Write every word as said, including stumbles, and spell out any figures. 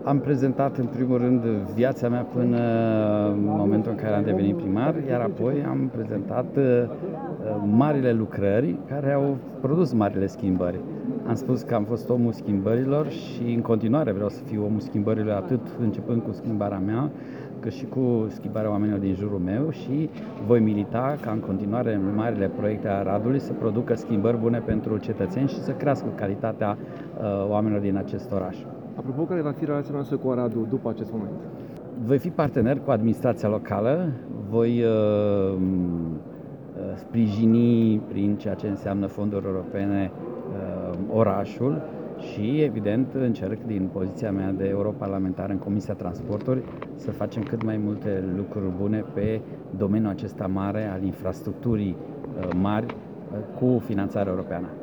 Am prezentat în primul rând viața mea până în momentul în care am devenit primar, iar apoi am prezentat uh, marile lucrări care au produs marile schimbări. Am spus că am fost omul schimbărilor și în continuare vreau să fiu omul schimbărilor, atât începând cu schimbarea mea, cât și cu schimbarea oamenilor din jurul meu, și voi milita ca în continuare marile proiecte a Aradului să producă schimbări bune pentru cetățeni și să crească calitatea uh, oamenilor din acest oraș. Apropo, care va fi relația noastră cu Aradul după acest moment? Voi fi partener cu administrația locală, voi uh, sprijini prin ceea ce înseamnă fonduri europene uh, orașul și, evident, încerc din poziția mea de europarlamentar în Comisia Transporturi să facem cât mai multe lucruri bune pe domeniul acesta mare al infrastructurii uh, mari uh, cu finanțare europeană.